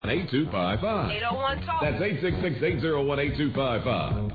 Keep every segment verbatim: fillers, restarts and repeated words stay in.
eight two five five. eight oh one talk. That's eight six six, eight oh one, eight two five five.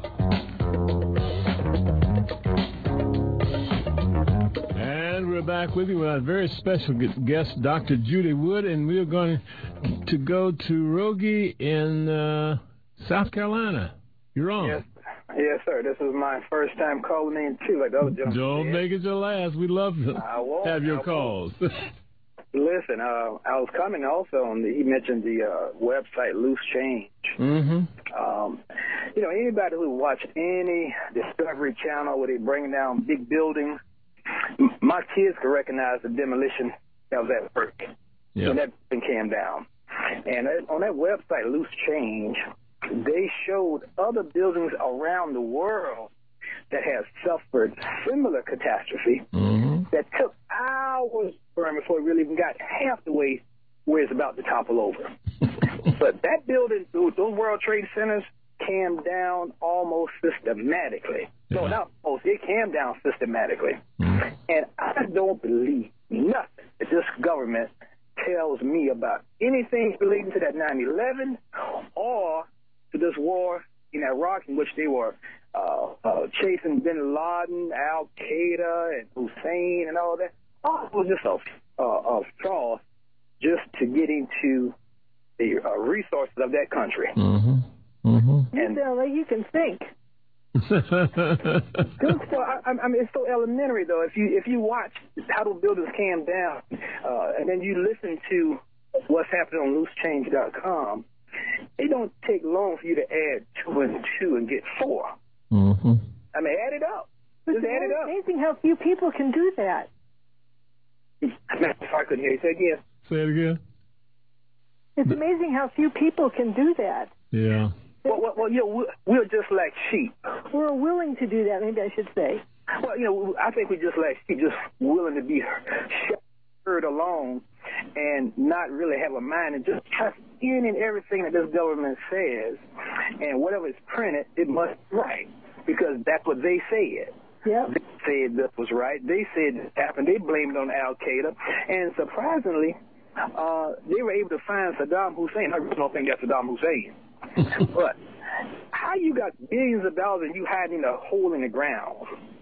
And we're back with you with our very special guest, Doctor Judy Wood, and we're going to go to Rogie in uh, South Carolina. You're on. Yes. Yes, sir. This is my first time calling in, too, like the other gentleman. Don't said. make it your last. We love to have your I calls. Listen, uh, I was coming also on the, he mentioned the uh, website Loose Change. Mm-hmm. Um, you know, anybody who watch any Discovery Channel where they're bringing down big buildings, my kids can recognize the demolition that was at work yep. when that thing came down. And on that website, Loose Change, they showed other buildings around the world that have suffered similar catastrophe mm-hmm. that took hours burn before it really even got half the way where it's about to topple over. But that building, those World Trade Centers, came down almost systematically. Yeah. No, not almost. It came down systematically. Mm-hmm. And I don't believe nothing that this government tells me about anything relating to that nine eleven or to this war in Iraq in which they were uh, uh, chasing bin Laden, Al-Qaeda, and Hussein and all that. Oh, it was just a, a, a straw just to get into the uh, resources of that country. Mm-hmm. Mm-hmm. And you sound like you can think. well, I, I mean, it's so elementary, though. If you if you watch how the buildings came down, uh, and then you listen to what's happening on loose change dot com, it don't take long for you to add two and two and get four. Mm-hmm. I mean, add it up. But Just add it up. It's amazing how few people can do that. I couldn't hear you. Say it again. Say it again. It's amazing how few people can do that. Yeah. Well, well, well you know, we're, we're just like sheep. We're willing to do that, maybe I should say. Well, you know, I think we're just like sheep, just willing to be heard along and not really have a mind and just trust in and everything that this government says. And whatever is printed, it must be right because that's what they said. Yep. They said this was right. They said this happened. They blamed it on Al-Qaeda. And surprisingly, uh, they were able to find Saddam Hussein. I really don't think that's Saddam Hussein. But how you got billions of dollars and you hiding a hole in the ground?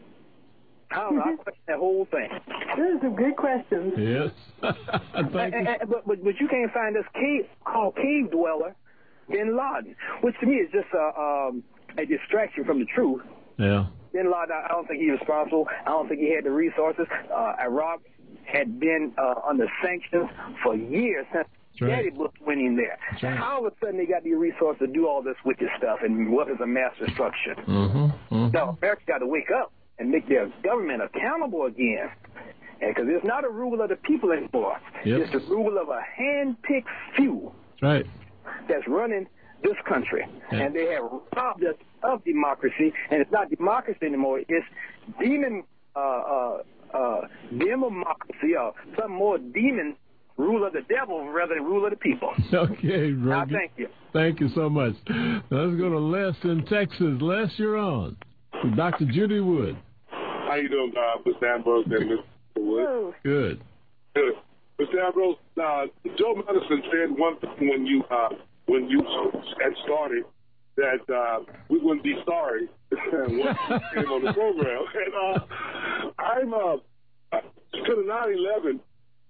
I don't know. I question that whole thing. Those are some good questions. Yes. Thank and, you. and, but, but, but you can't find this cave called Cave Dweller bin Laden, which to me is just a, um, a distraction from the truth. Yeah. Bin Laden, I don't think he's responsible. I don't think he had the resources. Uh, Iraq had been uh, under sanctions for years since right. Daddy Bush went in there. Right. How all of a sudden they got the resources to do all this wicked stuff and weapons of mass destruction? Mm-hmm. Mm-hmm. No, America got to wake up and make their government accountable again. Because it's not a rule of the people anymore. Yep. It's the rule of a hand-picked few Right. that's running this country. Yeah. And they have robbed us of democracy. And it's not democracy anymore. It's demon, uh, uh, uh, democracy or some more demon rule of the devil rather than rule of the people. Okay, Rogie. Now, thank you. Thank you so much. Now let's go to Les in Texas. Les, you're on with Doctor Judy Wood. How you doing, uh, Mister Ambrose and Mister Wood? Oh. Good. Good. Mister Ambrose, uh, Joe Madison said one thing when you uh, when you had started that uh, we wouldn't be sorry when you came on the program. And uh, I'm uh, to the nine eleven.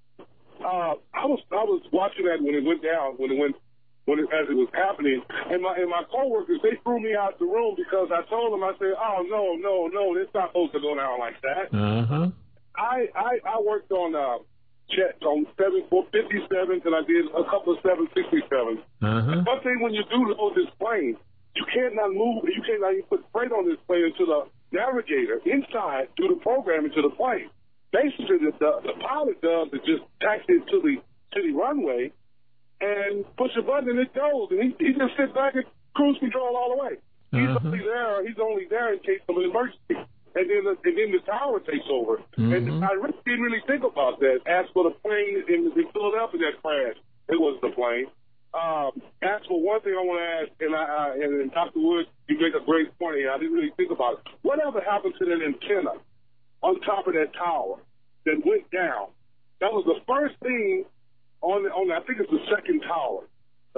Uh, I was I was watching that when it went down, when it went when it, as it was happening, and my and my coworkers, they threw me out the room because I told them, I said, oh no no no, it's not supposed to go down like that. Uh huh. I, I I worked on uh jets on seven four fifty sevens and I did a couple of seven sixty sevens. Uh huh. One thing when you do load this plane, you can't not move, you can't not even put freight on this plane until the navigator inside do the programming to the plane. Basically, the, the, the pilot does is just taxi it to the to the runway and push a button and it goes, and he, he just sits back and cruise control all the way. He's Uh-huh. only there. He's only there in case of an emergency, and then the, and then the tower takes over. Mm-hmm. And I really didn't really think about that. As for the plane in, in Philadelphia that crashed, it was the plane. Um, as for one thing I want to ask, and I uh, and, and Doctor Wood, you make a great point here. I didn't really think about it. Whatever happened to that antenna on top of that tower that went down? That was the first thing on, the, on the, I think it's the second tower. The last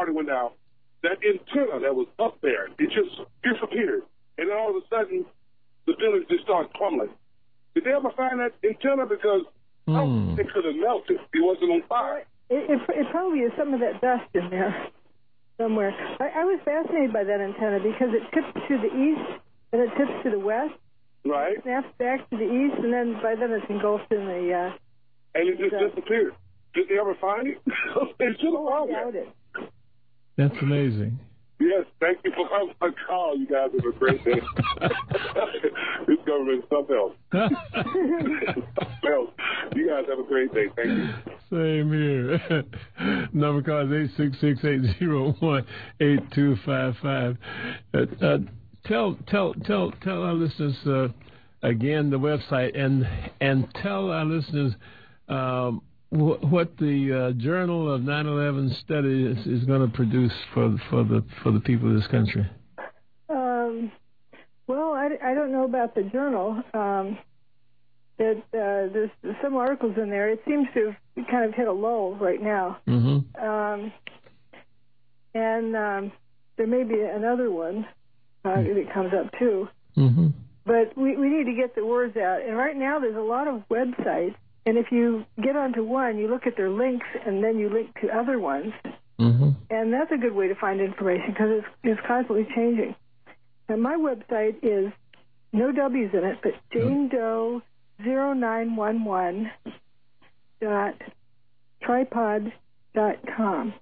party went down, that antenna that was up there, it just disappeared. And then all of a sudden, the buildings just started crumbling. Did they ever find that antenna? Because mm. oh, it could have melted. It wasn't on fire. It, it, it probably is some of that dust in there somewhere. I, I was fascinated by that antenna because it tips to the east and it tips to the west. Right. It snaps back to the east, and then by then it's engulfed in the... Uh, and it just the, disappeared. Did they ever find it? They should have found it. That's amazing. Yes, thank you for coming on my call. You guys have a great day. This government is something else. Well, you guys have a great day. Thank you. Same here. Number card is eight six six, eight zero one, eight two five five. Uh, uh, tell, tell, tell, tell our listeners uh, again the website, and and tell our listeners um, what the uh, Journal of nine eleven Studies is, is going to produce for for the for the people of this country. Um, well, I, I don't know about the journal. Um, it, uh, there's some articles in there. It seems to have kind of hit a lull right now. Mm-hmm. Um, and um, there may be another one uh, mm-hmm. that comes up too. Mm-hmm. But we, we need to get the words out. And right now there's a lot of websites. And if you get onto one, you look at their links, and then you link to other ones. Mm-hmm. And that's a good way to find information because it's, it's constantly changing. And my website is, no W's in it, but Jane Doe zero nine one one dot tripod dot com.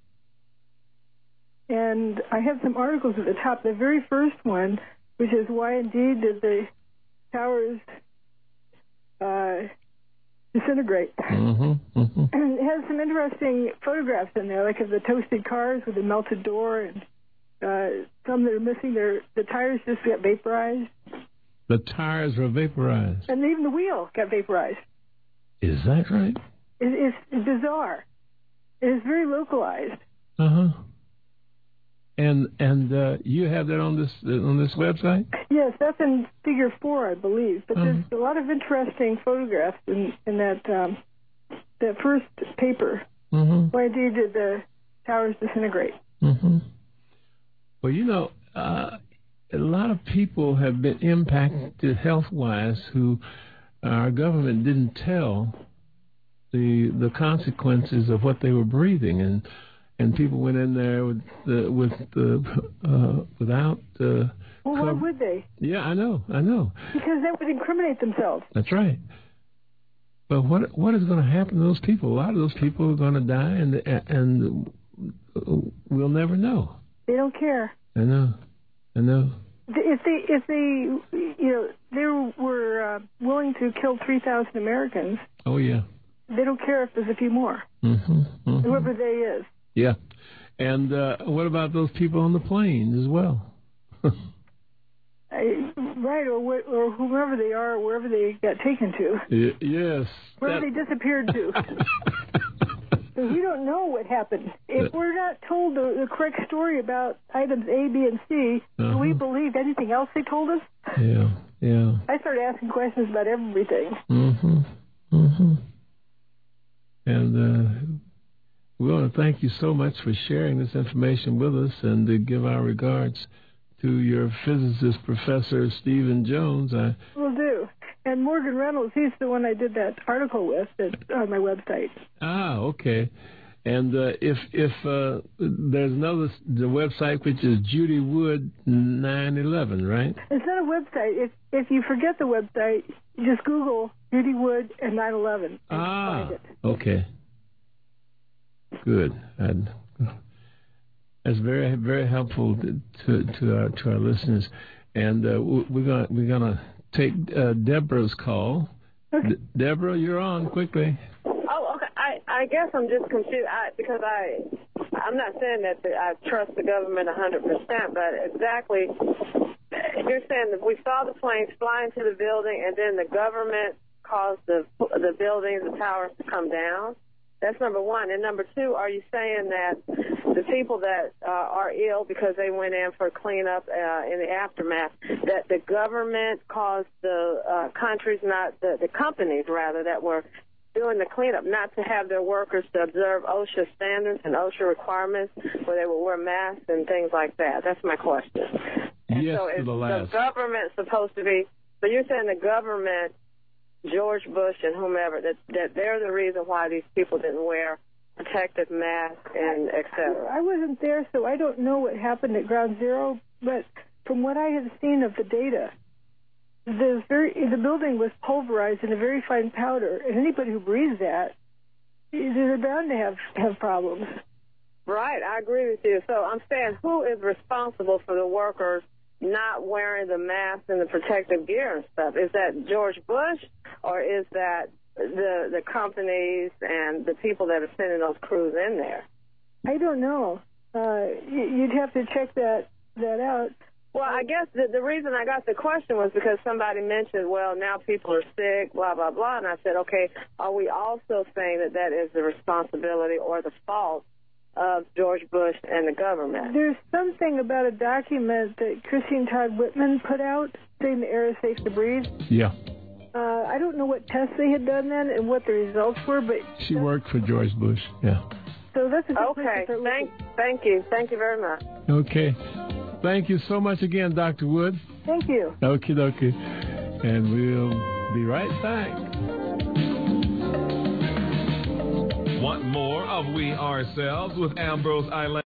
And I have some articles at the top. The very first one, which is why indeed did the towers uh, disintegrate. Mm-hmm, mm-hmm. And it has some interesting photographs in there, like of the toasted cars with the melted door, and uh, some that are missing their the tires just got vaporized. The tires were vaporized. And even the wheel got vaporized. Is that right? It, it's bizarre. It is very localized. Uh-huh. And and uh, you have that on this on this website? Yes, that's in Figure Four, I believe. But uh-huh. there's a lot of interesting photographs in in that um, that first paper. Mm-hmm. Why indeed did the towers disintegrate? Mm-hmm. Well, you know, uh, a lot of people have been impacted health-wise who our government didn't tell the the consequences of what they were breathing, and. And people went in there with the with the uh, without. Uh, well, why would they? Yeah, I know, I know. Because that would incriminate themselves. That's right. But what what is going to happen to those people? A lot of those people are going to die, and and we'll never know. They don't care. I know, I know. If they if they you know they were uh, willing to kill three thousand Americans. Oh yeah. They don't care if there's a few more. Mm-hmm, mm-hmm. Whoever they is. Yeah. And uh, what about those people on the plane as well? I, right, or wh- or whoever they are, or wherever they got taken to. Y- yes. Wherever that... they disappeared to. So we don't know what happened. If we're not told the, the correct story about items A, B, and C, uh-huh. do we believe anything else they told us? Yeah, yeah. I started asking questions about everything. Mm-hmm, mm-hmm. And uh, we want to thank you so much for sharing this information with us, and to give our regards to your physicist, Professor Stephen Jones. I will do. And Morgan Reynolds, he's the one I did that article with that's on my website. Ah, okay. And uh, if if uh, there's another, the website, which is Judy Wood nine eleven, right? It's not a website. If if you forget the website, you just Google Judy Wood and nine eleven and ah, find it. Okay. Good. I'd, that's very very helpful to to our to our listeners, and uh, we're gonna we're gonna take uh, Deborah's call. Okay. De- Deborah, you're on quickly. Oh, okay. I, I guess I'm just confused I, because I I'm not saying that the, I trust the government one hundred percent, but exactly you're saying that we saw the planes fly into the building, and then the government caused the the buildings, the towers to come down. That's number one. And number two, are you saying that the people that uh, are ill because they went in for cleanup uh, in the aftermath, that the government caused the uh, countries, not the, the companies, rather, that were doing the cleanup not to have their workers to observe OSHA standards and OSHA requirements where they will wear masks and things like that? That's my question. And yes, so to is the last. the government supposed to be, so you're saying the government, George Bush and whomever, that, that they're the reason why these people didn't wear protective masks and et cetera? I wasn't there, so I don't know what happened at Ground Zero, but from what I have seen of the data, the very the building was pulverized in a very fine powder, and anybody who breathes that, they're bound to have, have problems. Right, I agree with you. So I'm saying, who is responsible for the workers not wearing the masks and the protective gear and stuff? Is that George Bush, or is that the the companies and the people that are sending those crews in there? I don't know. Uh, you'd have to check that that out. Well, I guess the, the reason I got the question was because somebody mentioned, well, now people are sick, blah, blah, blah. And I said, okay, are we also saying that that is the responsibility or the fault of George Bush and the government? There's something about a document that Christine Todd Whitman put out saying the air is safe to breathe. Yeah. Uh, I don't know what tests they had done then and what the results were, but... She worked for George Bush, yeah. So that's a good okay. place to start Thank, looking. thank you. Thank you very much. Okay. Thank you so much again, Doctor Wood. Thank you. Okie dokie. And we'll be right back. Want more of We Ourselves with Ambrose Island?